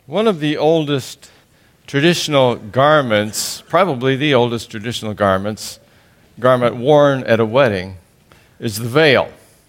One of the oldest traditional garments, probably the oldest traditional garment worn at a wedding, is the veil.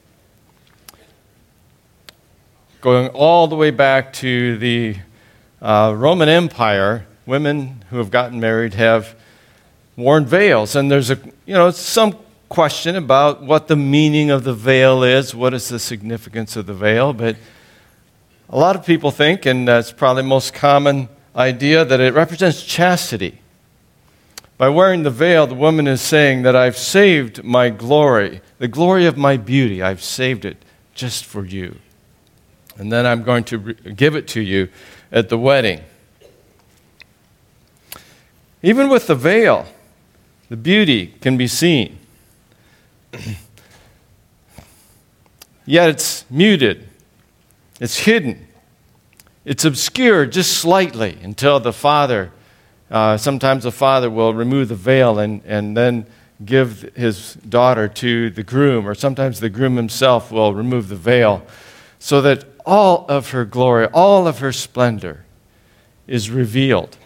Going all the way back to the Roman Empire, women who have gotten married have worn veils, and there's some question about what the meaning of the veil is, what is the significance of the veil, but a lot of people think, and that's probably the most common idea, that it represents chastity. By wearing the veil, the woman is saying that I've saved my glory, the glory of my beauty. I've saved it just for you. And then I'm going to give it to you at the wedding. Even with the veil, the beauty can be seen. Yet it's muted. It's hidden. It's obscured just slightly until the father, sometimes the father will remove the veil and then give his daughter to the groom, or sometimes the groom himself will remove the veil so that all of her glory, all of her splendor is revealed.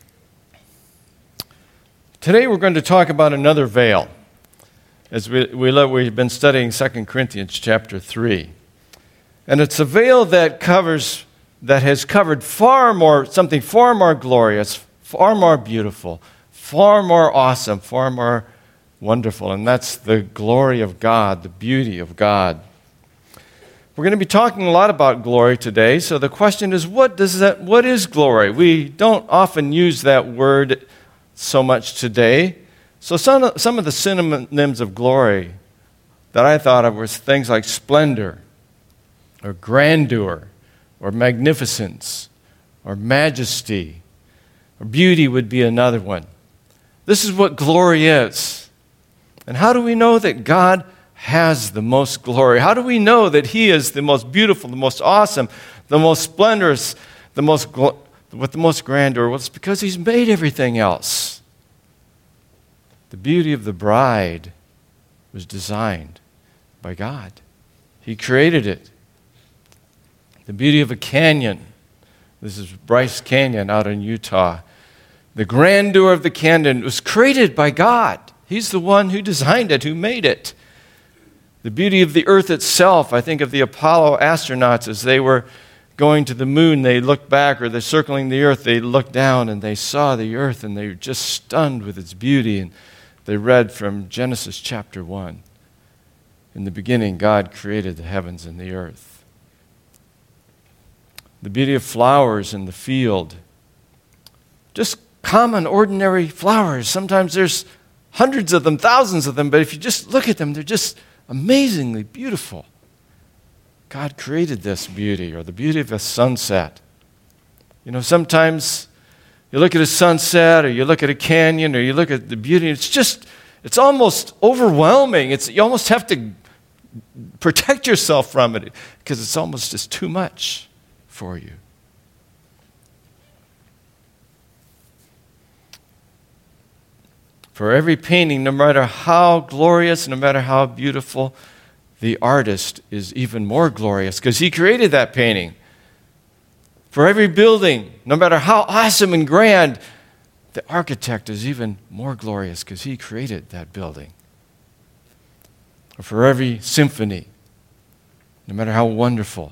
Today we're going to talk about another veil as we've been studying 2 Corinthians chapter 3. And it's a veil that has covered something far more glorious, far more beautiful, far more awesome, far more wonderful, and that's the glory of God, the beauty of God. We're going to be talking a lot about glory today, so the question is, what is glory? We don't often use that word so much today. So some of the synonyms of glory that I thought of were things like splendor, or grandeur, or magnificence, or majesty, or beauty would be another one. This is what glory is. And how do we know that God has the most glory? How do we know that He is the most beautiful, the most awesome, the most splendorous, with the most grandeur? Well, it's because He's made everything else. The beauty of the bride was designed by God. He created it. The beauty of a canyon. This is Bryce Canyon out in Utah. The grandeur of the canyon was created by God. He's the one who designed it, who made it. The beauty of the earth itself. I think of the Apollo astronauts as they were going to the moon. They looked back, or they're circling the earth. They looked down and they saw the earth, and they were just stunned with its beauty. And they read from Genesis chapter 1. In the beginning, God created the heavens and the earth. The beauty of flowers in the field. Just common, ordinary flowers. Sometimes there's hundreds of them, thousands of them, but if you just look at them, they're just amazingly beautiful. God created this beauty, or the beauty of a sunset. Sometimes you look at a sunset, or you look at a canyon, or you look at the beauty, it's almost overwhelming. You almost have to protect yourself from it because it's almost just too much for you. For every painting, no matter how glorious, no matter how beautiful, the artist is even more glorious because he created that painting. For every building, no matter how awesome and grand, the architect is even more glorious because he created that building. Or for every symphony, no matter how wonderful,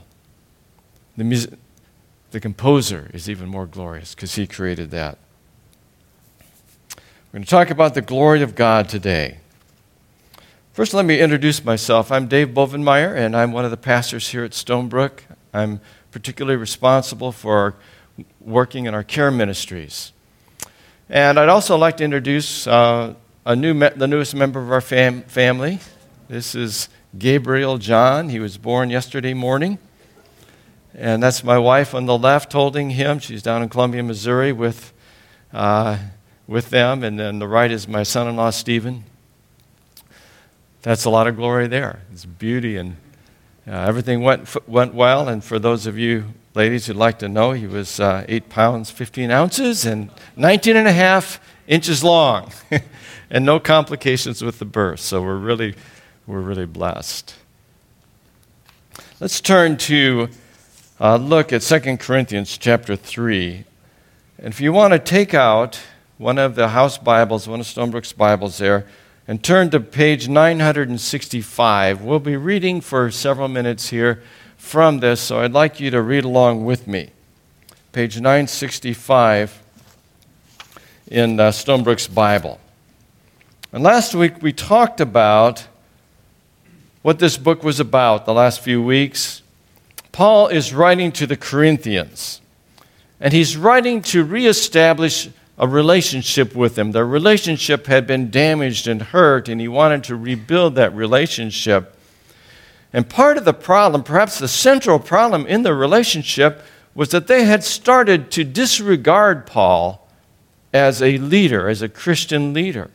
the composer is even more glorious because he created that. We're going to talk about the glory of God today. First, let me introduce myself. I'm Dave Bovenmeyer, and I'm one of the pastors here at Stonebrook. I'm particularly responsible for working in our care ministries. And I'd also like to introduce the newest member of our family. This is Gabriel John. He was born yesterday morning. And that's my wife on the left holding him. She's down in Columbia, Missouri with them. And then the right is my son-in-law, Stephen. That's a lot of glory there. It's beauty, and everything went well. And for those of you ladies who'd like to know, he was 8 pounds, 15 ounces, and 19 and a half inches long. And no complications with the birth. So we're really blessed. Let's turn to look at 2 Corinthians chapter 3. And if you want to take out one of the house Bibles, one of Stonebrook's Bibles there, and turn to page 965, we'll be reading for several minutes here from this, so I'd like you to read along with me. Page 965 in Stonebrook's Bible. And last week we talked about what this book was about the last few weeks. Paul is writing to the Corinthians, and he's writing to reestablish a relationship with them. Their relationship had been damaged and hurt, and he wanted to rebuild that relationship. And part of the problem, perhaps the central problem in the relationship, was that they had started to disregard Paul as a leader, as a Christian leader.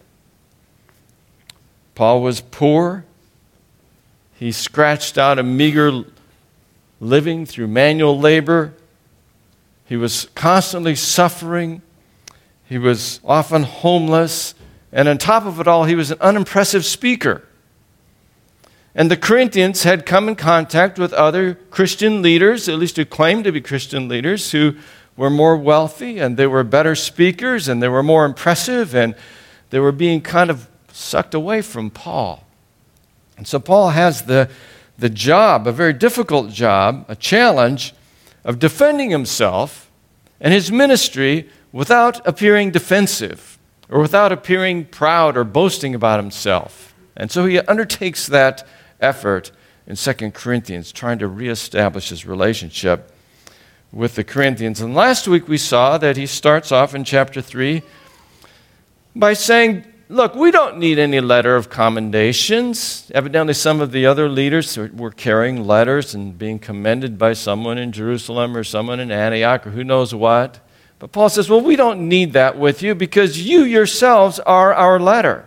Paul was poor. He scratched out a meager living through manual labor. He was constantly suffering. He was often homeless. And on top of it all, he was an unimpressive speaker. And the Corinthians had come in contact with other Christian leaders, at least who claimed to be Christian leaders, who were more wealthy, and they were better speakers, and they were more impressive, and they were being kind of sucked away from Paul. And so Paul has the job, a very difficult job, a challenge of defending himself and his ministry without appearing defensive or without appearing proud or boasting about himself. And so he undertakes that effort in 2 Corinthians, trying to reestablish his relationship with the Corinthians. And last week we saw that he starts off in chapter 3 by saying, look, we don't need any letter of commendations. Evidently, some of the other leaders were carrying letters and being commended by someone in Jerusalem or someone in Antioch or who knows what. But Paul says, well, we don't need that with you because you yourselves are our letter.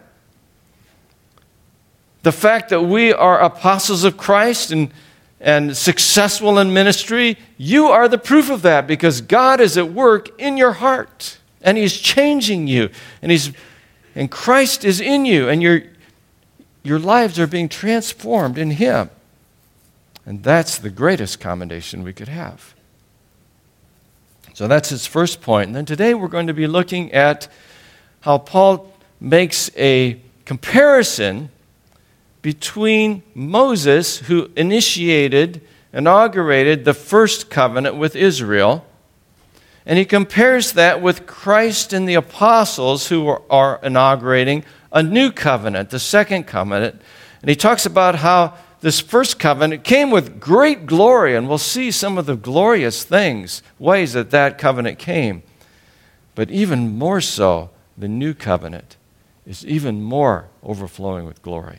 The fact that we are apostles of Christ and successful in ministry, you are the proof of that because God is at work in your heart and He's changing you and Christ is in you, and your lives are being transformed in Him. And that's the greatest commendation we could have. So that's his first point. And then today we're going to be looking at how Paul makes a comparison between Moses, who inaugurated the first covenant with Israel, and he compares that with Christ and the apostles who are inaugurating a new covenant, the second covenant. And he talks about how this first covenant came with great glory, and we'll see some of the glorious ways that covenant came. But even more so, the new covenant is even more overflowing with glory.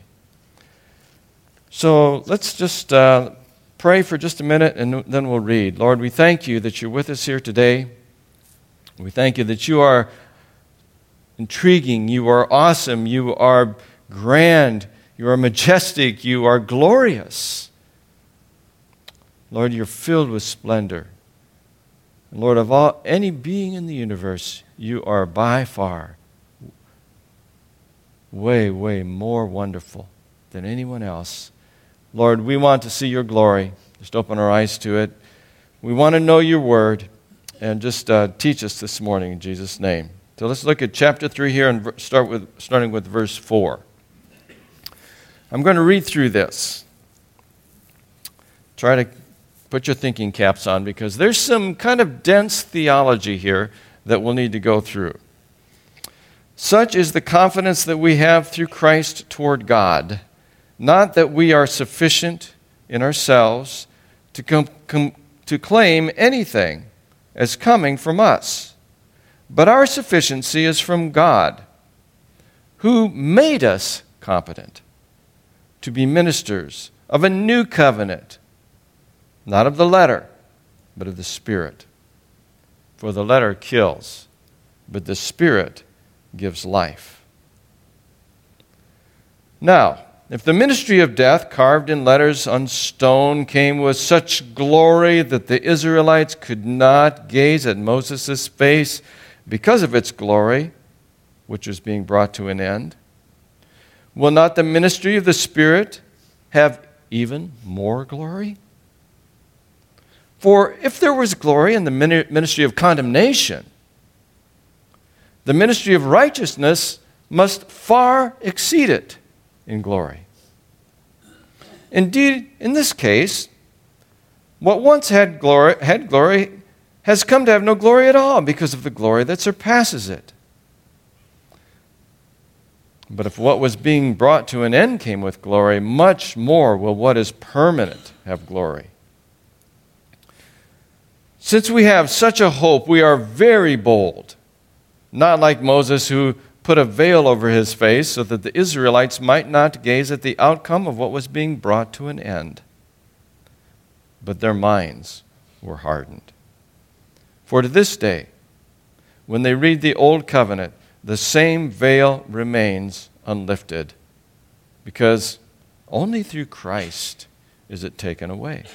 So let's just pray for just a minute, and then we'll read. Lord, we thank you that you're with us here today. We thank you that you are intriguing, you are awesome, you are grand, you are majestic, you are glorious. Lord, you're filled with splendor. And Lord, of any being in the universe, you are by far way, way more wonderful than anyone else. Lord, we want to see your glory. Just open our eyes to it. We want to know your word. And just teach us this morning in Jesus' name. So let's look at chapter 3 here and starting with verse 4. I'm going to read through this. Try to put your thinking caps on because there's some kind of dense theology here that we'll need to go through. Such is the confidence that we have through Christ toward God, not that we are sufficient in ourselves to claim anything as coming from us, but our sufficiency is from God, who made us competent to be ministers of a new covenant, not of the letter, but of the Spirit. For the letter kills, but the Spirit gives life. Now, if the ministry of death, carved in letters on stone, came with such glory that the Israelites could not gaze at Moses' face because of its glory, which was being brought to an end, will not the ministry of the Spirit have even more glory? For if there was glory in the ministry of condemnation, the ministry of righteousness must far exceed it in glory. Indeed, in this case, what once had glory has come to have no glory at all because of the glory that surpasses it. But if what was being brought to an end came with glory, much more will what is permanent have glory. Since we have such a hope, we are very bold, not like Moses, who put a veil over his face so that the Israelites might not gaze at the outcome of what was being brought to an end. But their minds were hardened. For to this day, when they read the Old Covenant, the same veil remains unlifted, because only through Christ is it taken away.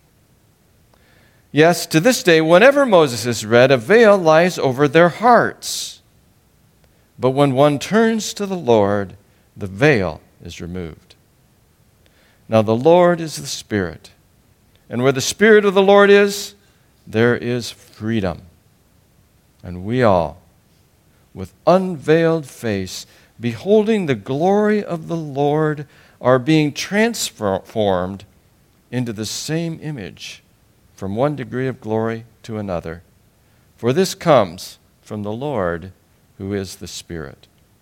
Yes, to this day, whenever Moses is read, a veil lies over their hearts. But when one turns to the Lord, the veil is removed. Now the Lord is the Spirit, and where the Spirit of the Lord is, there is freedom. And we all, with unveiled face, beholding the glory of the Lord, are being transformed into the same image, from one degree of glory to another. For this comes from the Lord, who is the Spirit.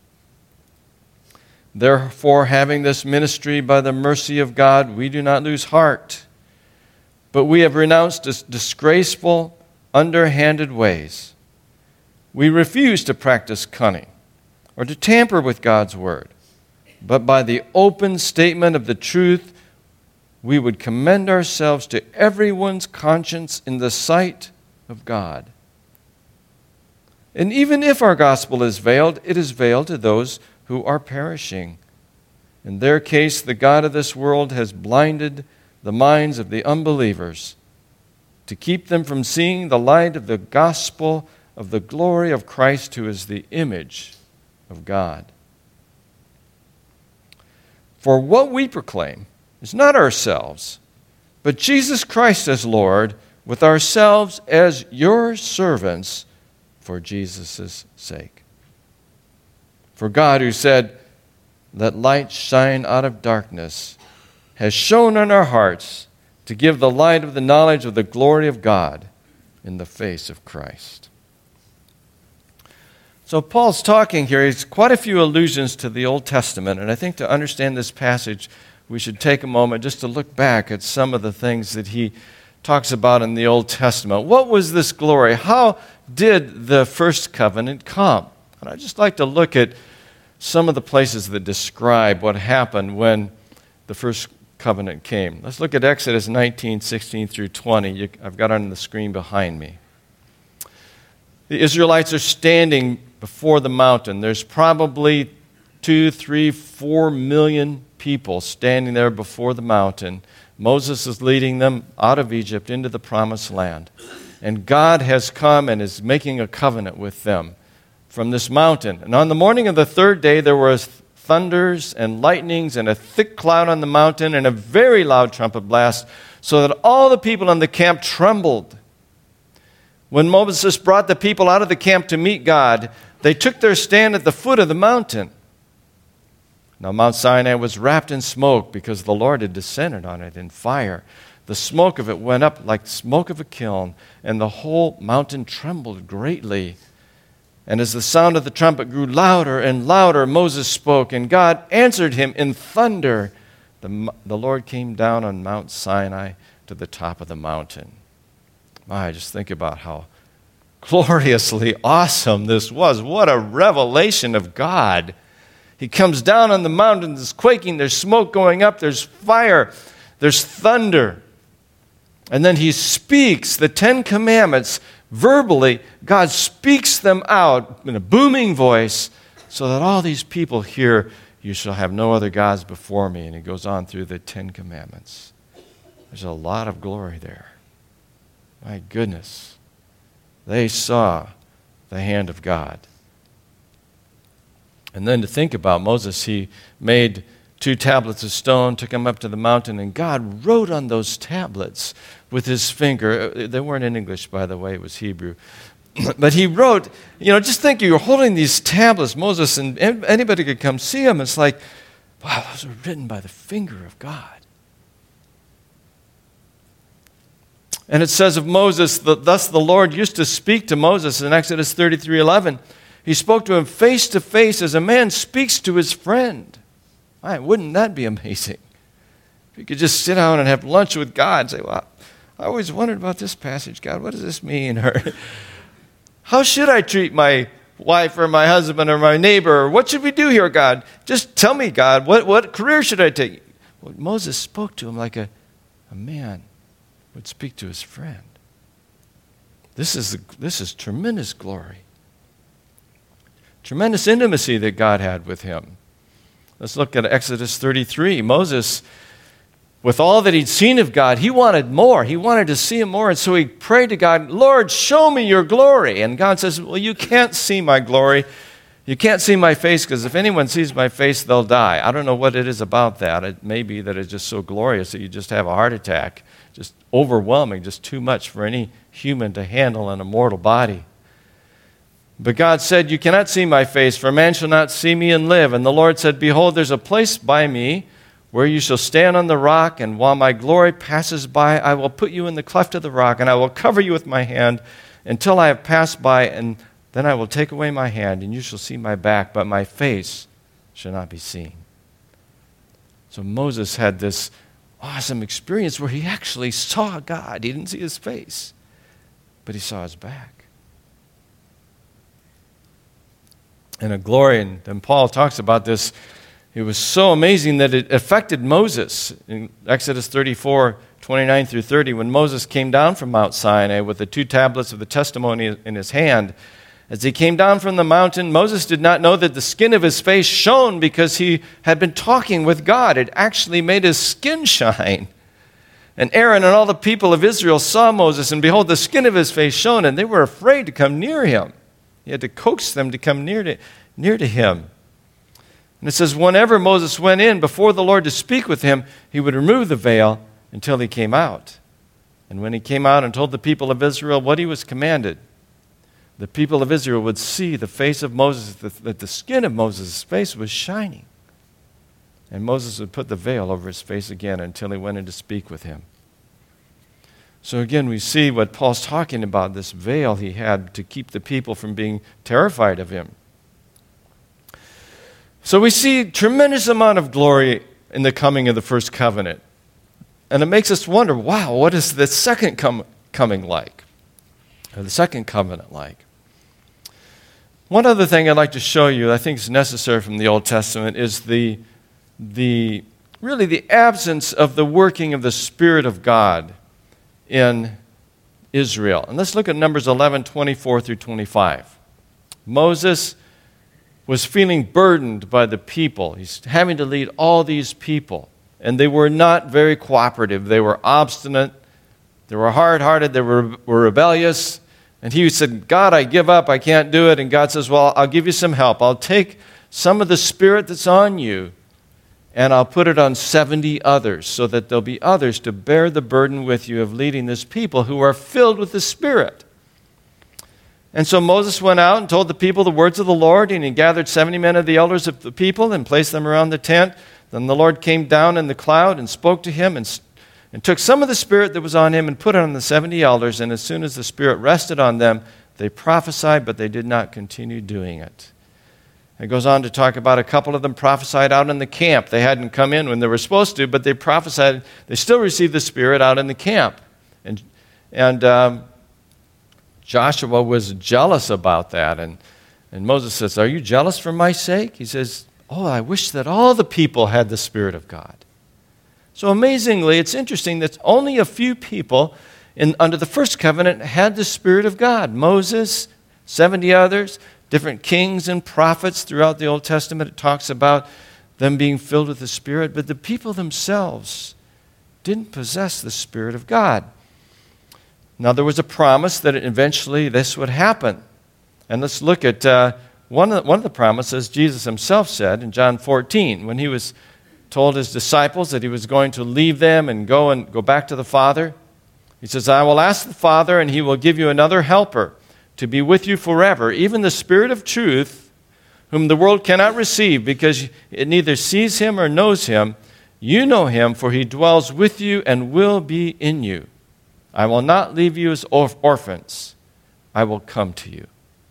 Therefore, having this ministry by the mercy of God, we do not lose heart, but we have renounced disgraceful, underhanded ways. We refuse to practice cunning or to tamper with God's word, but by the open statement of the truth, we would commend ourselves to everyone's conscience in the sight of God. And even if our gospel is veiled, it is veiled to those who are perishing. In their case, the God of this world has blinded the minds of the unbelievers to keep them from seeing the light of the gospel of the glory of Christ, who is the image of God. For what we proclaim is not ourselves, but Jesus Christ as Lord, with ourselves as your servants for Jesus' sake. For God, who said, "Let light shine out of darkness," has shone on our hearts to give the light of the knowledge of the glory of God in the face of Christ. So Paul's talking here. He's quite a few allusions to the Old Testament, and I think to understand this passage, we should take a moment just to look back at some of the things that he talks about in the Old Testament. What was this glory? How did the first covenant come? And I'd just like to look at some of the places that describe what happened when the first covenant came. Let's look at Exodus 19, 16 through 20. I've got it on the screen behind me. The Israelites are standing before the mountain. There's probably 2, 3, 4 million people standing there before the mountain. Moses is leading them out of Egypt into the promised land. And God has come and is making a covenant with them from this mountain. And on the morning of the third day, there was thunders and lightnings and a thick cloud on the mountain and a very loud trumpet blast, so that all the people in the camp trembled. When Moses brought the people out of the camp to meet God, they took their stand at the foot of the mountain. Now Mount Sinai was wrapped in smoke because the Lord had descended on it in fire. The smoke of it went up like smoke of a kiln, and the whole mountain trembled greatly. And as the sound of the trumpet grew louder and louder, Moses spoke, and God answered him in thunder. The Lord came down on Mount Sinai to the top of the mountain. I just think about how gloriously awesome this was. What a revelation of God. He comes down on the mountain, there's quaking, there's smoke going up, there's fire, there's thunder. And then he speaks the 10 Commandments verbally. God speaks them out in a booming voice so that all these people hear, "You shall have no other gods before me." And he goes on through the 10 Commandments. There's a lot of glory there. My goodness. They saw the hand of God. And then to think about Moses, he made 2 tablets of stone, took them up to the mountain, and God wrote on those tablets with his finger. They weren't in English, by the way, it was Hebrew. But he wrote, just think you're holding these tablets, Moses, and anybody could come see them. It's like, wow, those were written by the finger of God. And it says of Moses, thus the Lord used to speak to Moses in Exodus 33:11. He spoke to him face to face as a man speaks to his friend. Wouldn't that be amazing? If you could just sit down and have lunch with God and say, well, I always wondered about this passage, God. What does this mean? Or how should I treat my wife or my husband or my neighbor? Or what should we do here, God? Just tell me, God, what career should I take? Well, Moses spoke to him like a man would speak to his friend. This is tremendous glory. Tremendous intimacy that God had with him. Let's look at Exodus 33. Moses, with all that he'd seen of God, he wanted more. He wanted to see him more. And so he prayed to God, Lord, show me your glory. And God says, well, you can't see my glory. You can't see my face, because if anyone sees my face, they'll die. I don't know what it is about that. It may be that it's just so glorious that you just have a heart attack. Just overwhelming, just too much for any human to handle in a mortal body. But God said, you cannot see my face, for man shall not see me and live. And the Lord said, behold, there's a place by me where you shall stand on the rock, and while my glory passes by, I will put you in the cleft of the rock, and I will cover you with my hand until I have passed by, and then I will take away my hand, and you shall see my back, but my face shall not be seen. So Moses had this awesome experience where he actually saw God. He didn't see his face, but he saw his back. And a glory, and then Paul talks about this. It was so amazing that it affected Moses. In Exodus 34:29 through 30, when Moses came down from Mount Sinai with the 2 tablets of the testimony in his hand, as he came down from the mountain, Moses did not know that the skin of his face shone because he had been talking with God. It actually made his skin shine. And Aaron and all the people of Israel saw Moses, and behold, the skin of his face shone, and they were afraid to come near him. He had to coax them to come near to him. And it says, whenever Moses went in before the Lord to speak with him, he would remove the veil until he came out. And when he came out and told the people of Israel what he was commanded, the people of Israel would see the face of Moses, that the skin of Moses' face was shining. And Moses would put the veil over his face again until he went in to speak with him. So again, we see what Paul's talking about, this veil he had to keep the people from being terrified of him. So we see a tremendous amount of glory in the coming of the first covenant. And it makes us wonder, wow, what is the second coming like? Or the second covenant like? One other thing I'd like to show you, I think is necessary from the Old Testament, is the absence of the working of the Spirit of God in Israel. And let's look at Numbers 11:24 through 25. Moses was feeling burdened by the people. He's having to lead all these people. And they were not very cooperative. They were obstinate. They were hard-hearted. They were rebellious. And he said, God, I give up. I can't do it. And God says, well, I'll give you some help. I'll take some of the Spirit that's on you, and I'll put it on 70 others, so that there'll be others to bear the burden with you of leading this people who are filled with the Spirit. And so Moses went out and told the people the words of the Lord, and he gathered 70 men of the elders of the people and placed them around the tent. Then the Lord came down in the cloud and spoke to him and took some of the Spirit that was on him and put it on the 70 elders. And as soon as the Spirit rested on them, they prophesied, but they did not continue doing it. It goes on to talk about a couple of them prophesied out in the camp. They hadn't come in when they were supposed to, but they prophesied. They still received the Spirit out in the camp. And Joshua was jealous about that. And Moses says, are you jealous for my sake? He says, oh, I wish that all the people had the Spirit of God. So amazingly, it's interesting that only a few people under the first covenant had the Spirit of God. Moses, 70 others, different kings and prophets throughout the Old Testament. It talks about them being filled with the Spirit, but the people themselves didn't possess the Spirit of God. Now, there was a promise that eventually this would happen. And let's look at one of the promises Jesus himself said in John 14, when he was told his disciples that he was going to leave them and go back to the Father. He says, I will ask the Father, and he will give you another helper to be with you forever, even the Spirit of truth, whom the world cannot receive because it neither sees him or knows him. You know him, for he dwells with you and will be in you. I will not leave you as orphans. I will come to you.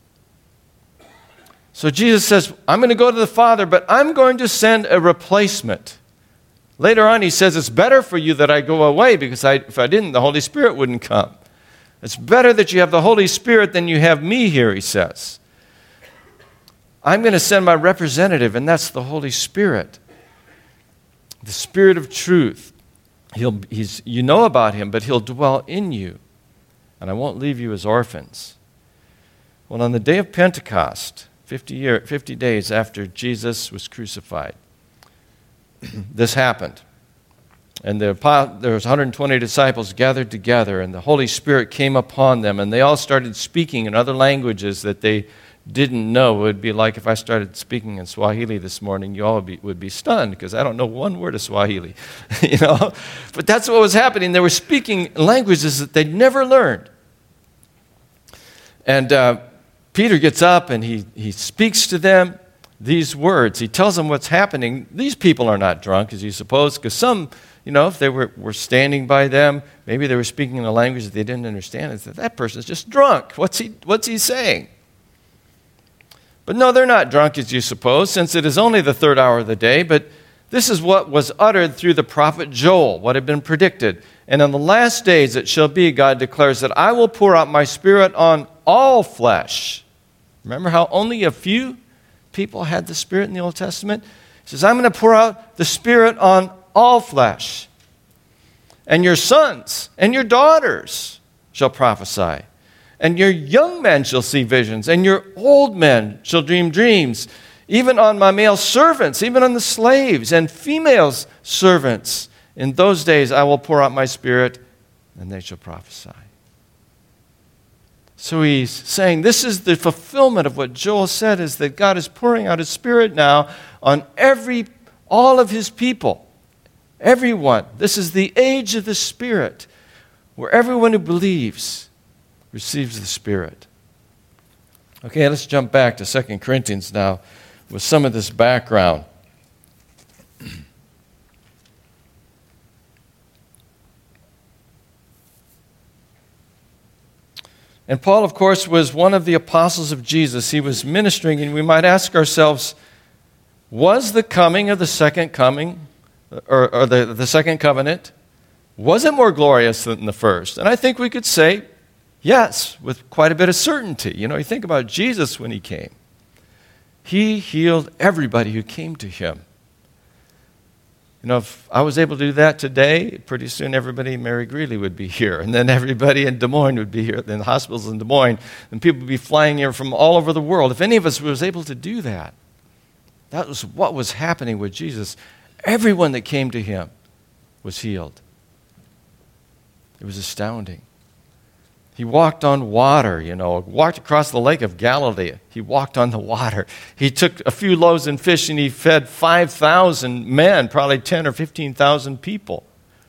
So Jesus says, I'm going to go to the Father, but I'm going to send a replacement. Later on, he says, it's better for you that I go away because if I didn't, the Holy Spirit wouldn't come. It's better that you have the Holy Spirit than you have me here, he says. I'm going to send my representative, and that's the Holy Spirit. The Spirit of truth. You know about him, but he'll dwell in you. And I won't leave you as orphans. Well, on the day of Pentecost, 50 days after Jesus was crucified, this happened. And there was 120 disciples gathered together, and the Holy Spirit came upon them, and they all started speaking in other languages that they didn't know. It would be like if I started speaking in Swahili this morning, you all would be stunned, because I don't know one word of Swahili. But that's what was happening. They were speaking languages that they'd never learned. And Peter gets up, and he speaks to them these words. He tells them what's happening. These people are not drunk, as you suppose, because some, if they were standing by them, maybe they were speaking in a language that they didn't understand. They said, that person's just drunk. What's he saying? But no, they're not drunk, as you suppose, since it is only the third hour of the day. But this is what was uttered through the prophet Joel, what had been predicted. And in the last days it shall be, God declares, that I will pour out my Spirit on all flesh. Remember how only a few people had the Spirit in the Old Testament? He says, I'm going to pour out the Spirit on all flesh. And your sons and your daughters shall prophesy. And your young men shall see visions, and your old men shall dream dreams, even on my male servants, even on the slaves and female servants. In those days I will pour out my Spirit, and they shall prophesy. So he's saying this is the fulfillment of what Joel said, is that God is pouring out his Spirit now on all of his people, everyone. This is the age of the Spirit, where everyone who believes receives the Spirit. Okay, let's jump back to 2 Corinthians now with some of this background. And Paul, of course, was one of the apostles of Jesus. He was ministering, and we might ask ourselves, was the coming of the second coming, or the second covenant, was it more glorious than the first? And I think we could say, yes, with quite a bit of certainty. You think about Jesus when he came. He healed everybody who came to him. If I was able to do that today, pretty soon everybody in Mary Greeley would be here, and then everybody in Des Moines would be here, in the hospitals in Des Moines, and people would be flying here from all over the world. If any of us was able to do that, that was what was happening with Jesus. Everyone that came to him was healed. It was astounding. He walked on water, walked across the lake of Galilee. He walked on the water. He took a few loaves and fish and he fed 5,000 men, probably 10 or 15,000 people.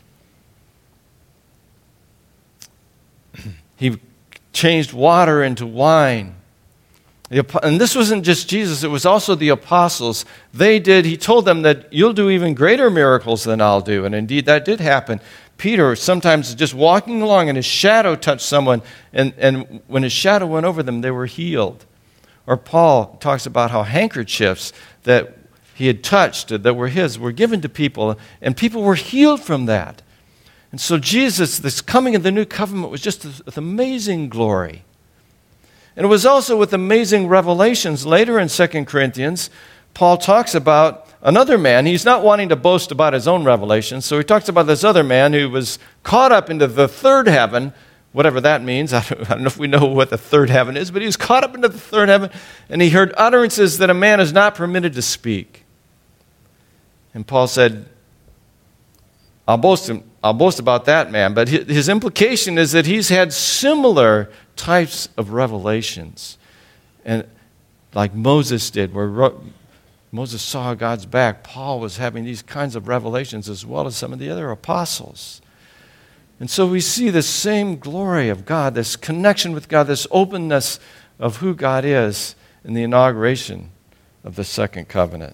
He changed water into wine. And this wasn't just Jesus, it was also the apostles. He told them that you'll do even greater miracles than I'll do. And indeed, that did happen. Peter sometimes just walking along and his shadow touched someone, and when his shadow went over them, they were healed. Or Paul talks about how handkerchiefs that he had touched that were his were given to people, and people were healed from that. And so Jesus, this coming of the new covenant, was just with amazing glory. And it was also with amazing revelations. Later in 2 Corinthians, Paul talks about another man. He's not wanting to boast about his own revelations, so he talks about this other man who was caught up into the third heaven, whatever that means. I don't know if we know what the third heaven is, but he was caught up into the third heaven, and he heard utterances that a man is not permitted to speak. And Paul said, I'll boast about that man, but his implication is that he's had similar types of revelations, and like Moses did, where Moses saw God's back. Paul was having these kinds of revelations as well as some of the other apostles. And so we see this same glory of God, this connection with God, this openness of who God is in the inauguration of the second covenant.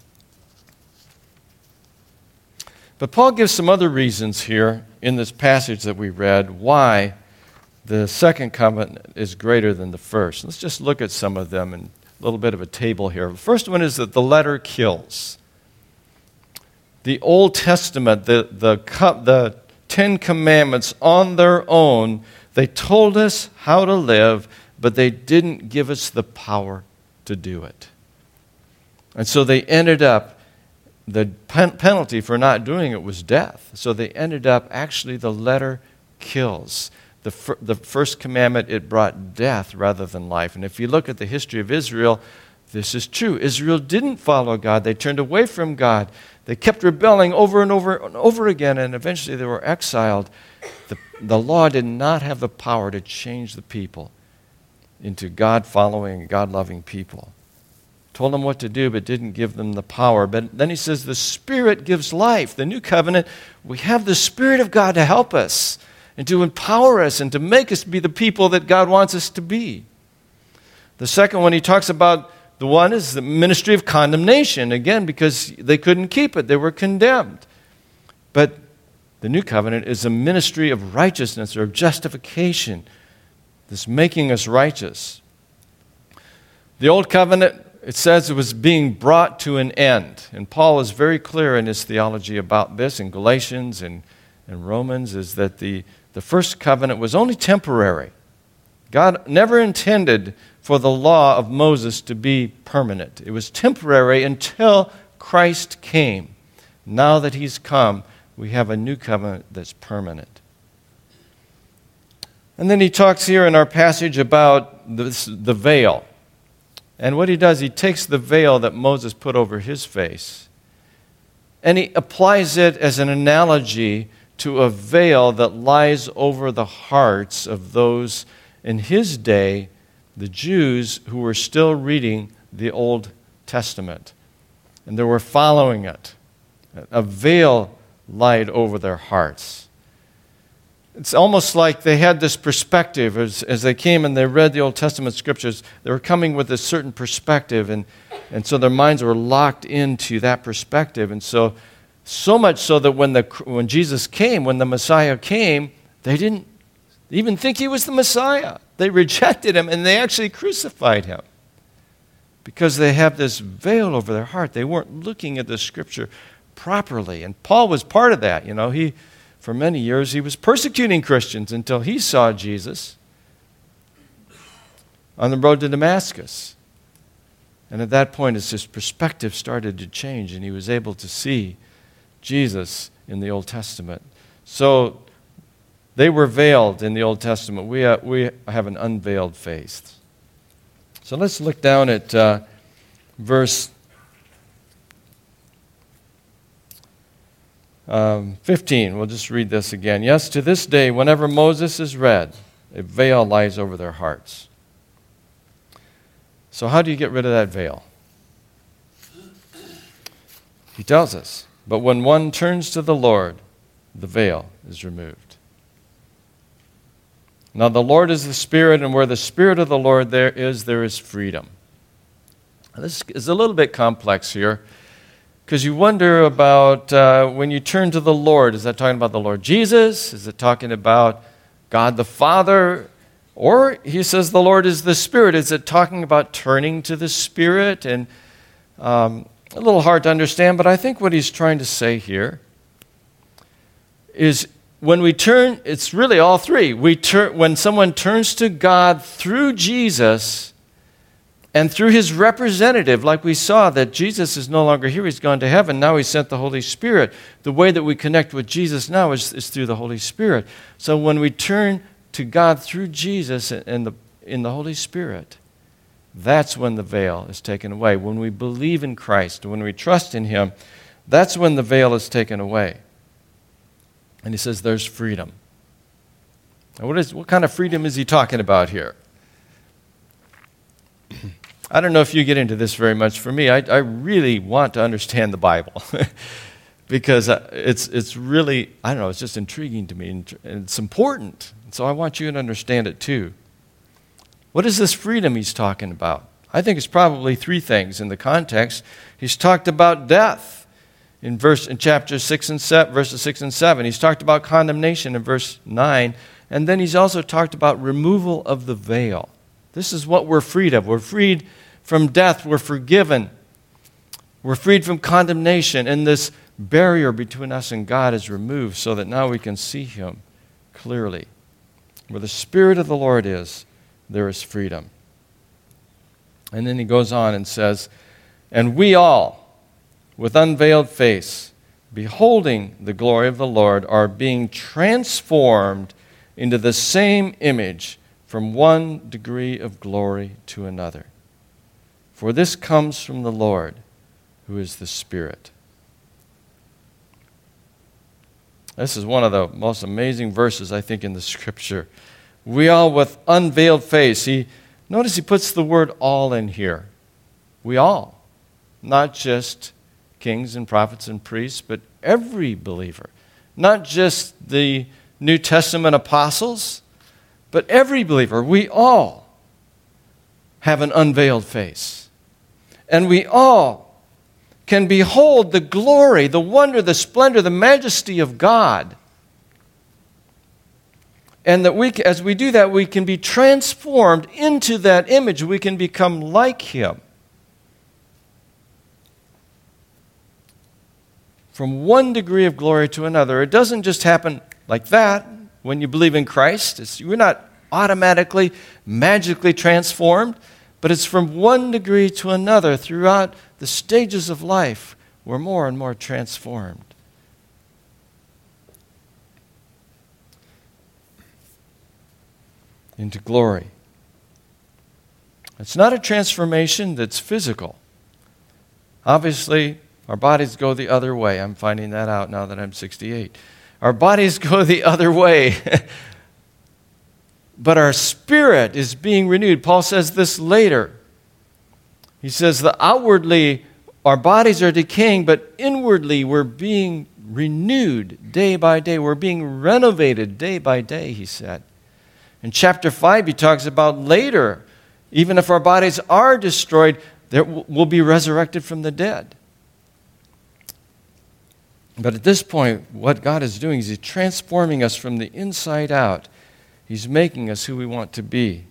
But Paul gives some other reasons here in this passage that we read why the second covenant is greater than the first. Let's just look at some of them and a little bit of a table here. The first one is that the letter kills. The Old Testament, the Ten Commandments on their own, they told us how to live, but they didn't give us the power to do it. And so they ended up, the penalty for not doing it was death. So they ended up, actually, the letter kills. The first commandment, it brought death rather than life. And if you look at the history of Israel, this is true. Israel didn't follow God. They turned away from God. They kept rebelling over and over and over again, and eventually they were exiled. The law did not have the power to change the people into God-following, God-loving people. Told them what to do, but didn't give them the power. But then he says the Spirit gives life. The new covenant, we have the Spirit of God to help us and to empower us and to make us be the people that God wants us to be. The second one he talks about, the one is the ministry of condemnation, again, because they couldn't keep it. They were condemned. But the new covenant is a ministry of righteousness or of justification, this making us righteous. The old covenant, it says it was being brought to an end. And Paul is very clear in his theology about this in Galatians and Romans, is that the first covenant was only temporary. God never intended for the law of Moses to be permanent. It was temporary until Christ came. Now that he's come, we have a new covenant that's permanent. And then he talks here in our passage about the veil. And what he does, he takes the veil that Moses put over his face, and he applies it as an analogy to a veil that lies over the hearts of those in his day, the Jews who were still reading the Old Testament, and they were following it. A veil lied over their hearts. It's almost like they had this perspective as they came and they read the Old Testament scriptures. They were coming with a certain perspective, and so their minds were locked into that perspective. And so much so that when Jesus came, when the Messiah came, they didn't even think he was the Messiah. They rejected him, and they actually crucified him because they have this veil over their heart. They weren't looking at the Scripture properly. And Paul was part of that. For many years, he was persecuting Christians until he saw Jesus on the road to Damascus. And at that point, his perspective started to change, and he was able to see Jesus in the Old Testament. So they were veiled in the Old Testament. We have an unveiled face. So let's look down at verse 15. We'll just read this again. Yes, to this day, whenever Moses is read, a veil lies over their hearts. So how do you get rid of that veil? He tells us, but when one turns to the Lord, the veil is removed. Now the Lord is the Spirit, and where the Spirit of the Lord there is freedom. Now, this is a little bit complex here, because you wonder about when you turn to the Lord, is that talking about the Lord Jesus? Is it talking about God the Father? Or he says the Lord is the Spirit. Is it talking about turning to the Spirit? And a little hard to understand, but I think what he's trying to say here is when we turn, it's really all three. When someone turns to God through Jesus and through his representative, like we saw that Jesus is no longer here, he's gone to heaven, now he sent the Holy Spirit. The way that we connect with Jesus now is through the Holy Spirit. So when we turn to God through Jesus and in the Holy Spirit, that's when the veil is taken away. When we believe in Christ, when we trust in him, that's when the veil is taken away. And he says there's freedom. Now what kind of freedom is he talking about here? I don't know if you get into this very much. For me, I really want to understand the Bible because it's really, I don't know, it's just intriguing to me, and it's important. So I want you to understand it too. What is this freedom he's talking about? I think it's probably three things in the context. He's talked about death in chapter 6 and 7, verses 6 and 7. He's talked about condemnation in verse 9. And then he's also talked about removal of the veil. This is what we're freed of. We're freed from death. We're forgiven. We're freed from condemnation. And this barrier between us and God is removed so that now we can see him clearly. Where the Spirit of the Lord is, there is freedom. And then he goes on and says, and we all, with unveiled face, beholding the glory of the Lord, are being transformed into the same image from one degree of glory to another. For this comes from the Lord, who is the Spirit. This is one of the most amazing verses, I think, in the Scripture. We all with unveiled face. Notice he puts the word all in here. We all. Not just kings and prophets and priests, but every believer. Not just the New Testament apostles, but every believer. We all have an unveiled face. And we all can behold the glory, the wonder, the splendor, the majesty of God. And that as we do that, we can be transformed into that image. We can become like him. From one degree of glory to another. It doesn't just happen like that when you believe in Christ. You're not automatically, magically transformed, but it's from one degree to another throughout the stages of life. We're more and more transformed. Into glory. It's not a transformation that's physical. Obviously, our bodies go the other way. I'm finding that out now that I'm 68. Our bodies go the other way. But our spirit is being renewed. Paul says this later. He says that outwardly our bodies are decaying, but inwardly we're being renewed day by day. We're being renovated day by day, he said. In chapter 5, he talks about later, even if our bodies are destroyed, we'll be resurrected from the dead. But at this point, what God is doing is he's transforming us from the inside out. He's making us who we want to be.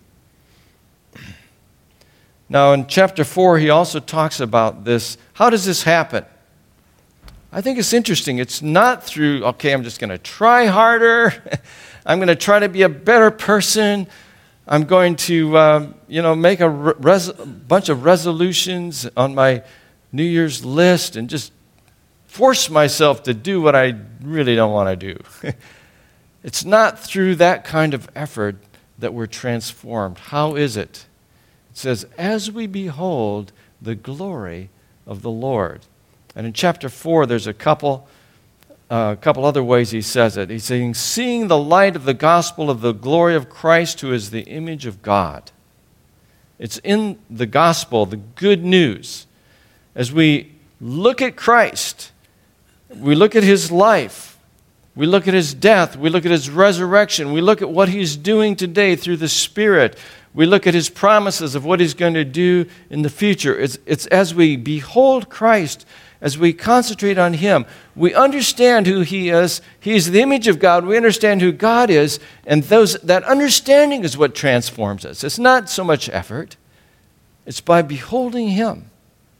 Now, in chapter 4, he also talks about this. How does this happen? I think it's interesting. It's not through, okay, I'm just going to try harder. I'm going to try to be a better person. I'm going to, make a bunch of resolutions on my New Year's list and just force myself to do what I really don't want to do. It's not through that kind of effort that we're transformed. How is it? It says, as we behold the glory of the Lord. And in chapter 4, there's a couple other ways he says it. He's saying, seeing the light of the gospel of the glory of Christ, who is the image of God. It's in the gospel, the good news. As we look at Christ, we look at his life, we look at his death, we look at his resurrection, we look at what he's doing today through the Spirit, we look at his promises of what he's going to do in the future. It's as we behold Christ, as we concentrate on him, we understand who he is. He's the image of God. We understand who God is, and that understanding is what transforms us. It's not so much effort. It's by beholding him.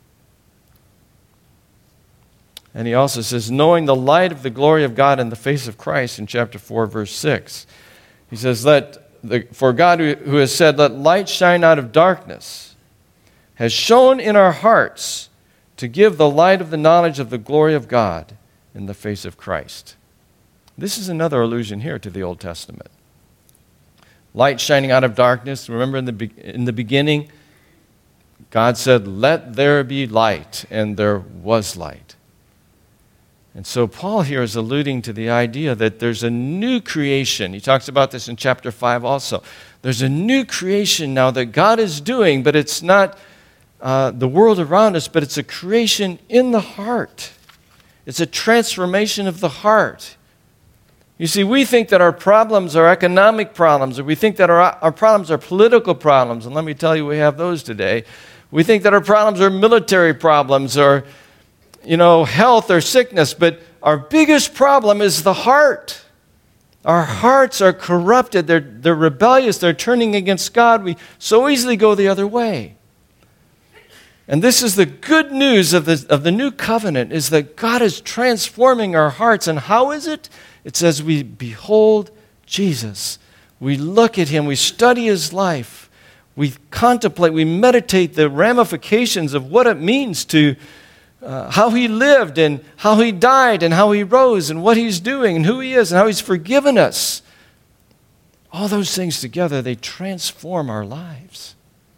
And he also says, knowing the light of the glory of God in the face of Christ in chapter 4, verse 6. He says, for God who has said, let light shine out of darkness, has shone in our hearts to give the light of the knowledge of the glory of God in the face of Christ. This is another allusion here to the Old Testament. Light shining out of darkness. Remember in the beginning, God said, let there be light, and there was light. And so Paul here is alluding to the idea that there's a new creation. He talks about this in chapter 5 also. There's a new creation now that God is doing, but it's not the world around us, but it's a creation in the heart. It's a transformation of the heart. You see, we think that our problems are economic problems, or we think that our problems are political problems, and let me tell you, we have those today. We think that our problems are military problems, or, health or sickness, but our biggest problem is the heart. Our hearts are corrupted, they're rebellious, they're turning against God. We so easily go the other way. And this is the good news of the new covenant, is that God is transforming our hearts. And how is it? It's as we behold Jesus. We look at him, we study his life, we contemplate, we meditate the ramifications of what it means to how he lived and how he died and how he rose and what he's doing and who he is and how he's forgiven us. All those things together, they transform our lives.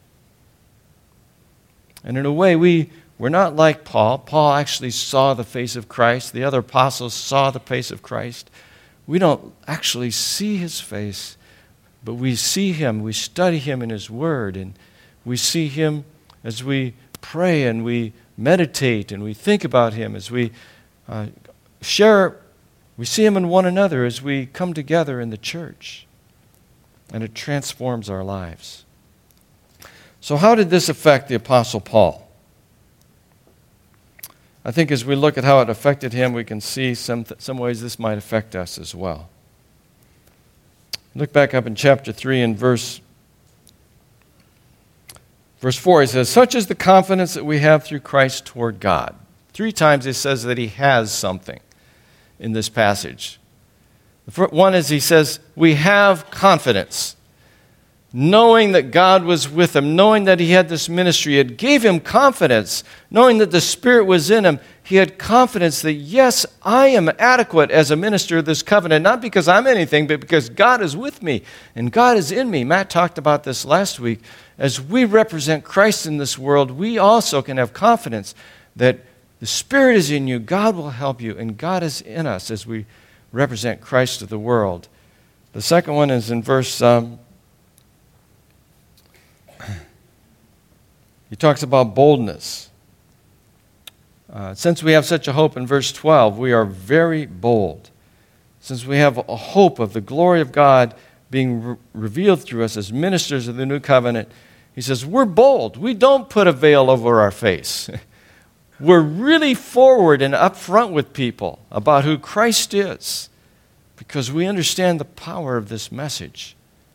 And in a way, we're not like Paul. Paul actually saw the face of Christ. The other apostles saw the face of Christ. We don't actually see his face, but we see him. We study him in his word, and we see him as we pray and we meditate and we think about him, as we share. We see him in one another as we come together in the church, and it transforms our lives. So how did this affect the Apostle Paul? I think as we look at how it affected him, we can see some ways this might affect us as well. Look back up in chapter 3 and verse 4. He says, "Such is the confidence that we have through Christ toward God." 3 times it says that he has something in this passage. The first one is he says, we have confidence. Knowing that God was with him, knowing that he had this ministry, it gave him confidence. Knowing that the Spirit was in him, he had confidence that, yes, I am adequate as a minister of this covenant, not because I'm anything, but because God is with me and God is in me. Matt talked about this last week. As we represent Christ in this world, we also can have confidence that the Spirit is in you, God will help you, and God is in us as we represent Christ to the world. The second one is in verse... He talks about boldness. Since we have such a hope in verse 12, we are very bold. Since we have a hope of the glory of God being revealed through us as ministers of the new covenant, he says, we're bold. We don't put a veil over our face. We're really forward and upfront with people about who Christ is, because we understand the power of this message.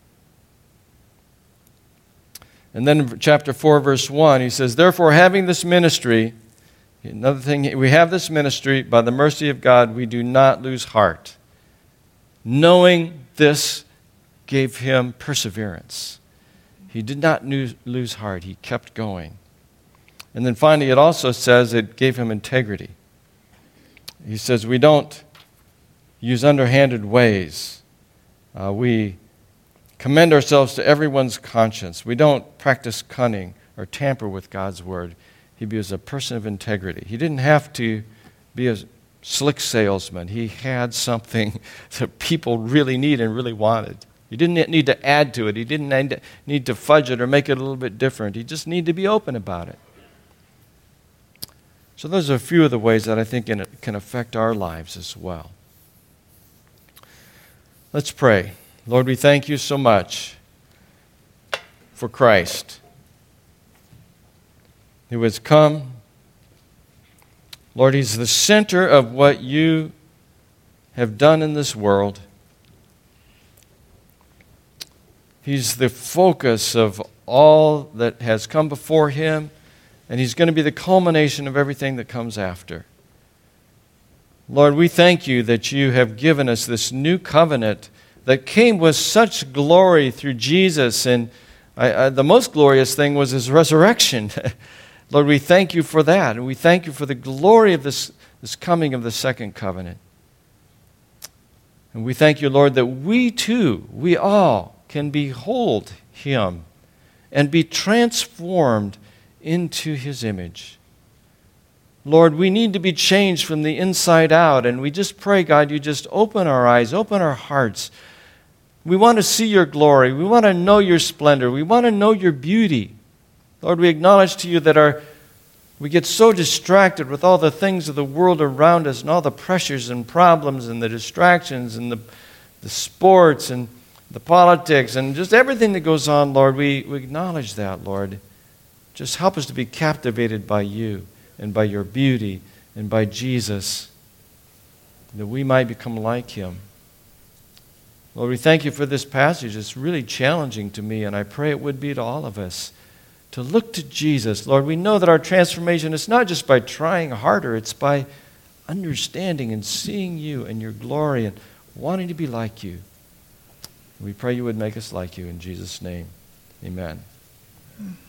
And then in chapter 4, verse 1, he says, "Therefore, having this ministry," another thing, we have this ministry, by the mercy of God, we do not lose heart. Knowing this gave him perseverance. He did not lose heart. He kept going. And then finally, it also says it gave him integrity. He says, we don't use underhanded ways. We commend ourselves to everyone's conscience. We don't practice cunning or tamper with God's word. He was a person of integrity. He didn't have to be a slick salesman. He had something that people really need and really wanted. He didn't need to add to it. He didn't need to fudge it or make it a little bit different. He just needed to be open about it. So those are a few of the ways that I think it can affect our lives as well. Let's pray. Lord, we thank you so much for Christ, who has come. Lord, he's the center of what you have done in this world. He's the focus of all that has come before him, and he's going to be the culmination of everything that comes after. Lord, we thank you that you have given us this new covenant that came with such glory through Jesus, and the most glorious thing was his resurrection. Lord, we thank you for that, and we thank you for the glory of this coming of the second covenant. And we thank you, Lord, that we too, we all can behold him and be transformed into his image. Lord, we need to be changed from the inside out, and we just pray, God, you just open our eyes, open our hearts. We want to see your glory. We want to know your splendor. We want to know your beauty. Lord, we acknowledge to you that we get so distracted with all the things of the world around us and all the pressures and problems and the distractions and the sports and the politics and just everything that goes on, Lord. We acknowledge that, Lord. Just help us to be captivated by you and by your beauty and by Jesus, that we might become like him. Lord, we thank you for this passage. It's really challenging to me, and I pray it would be to all of us, to look to Jesus. Lord, we know that our transformation is not just by trying harder, it's by understanding and seeing you and your glory and wanting to be like you. We pray you would make us like you in Jesus' name. Amen.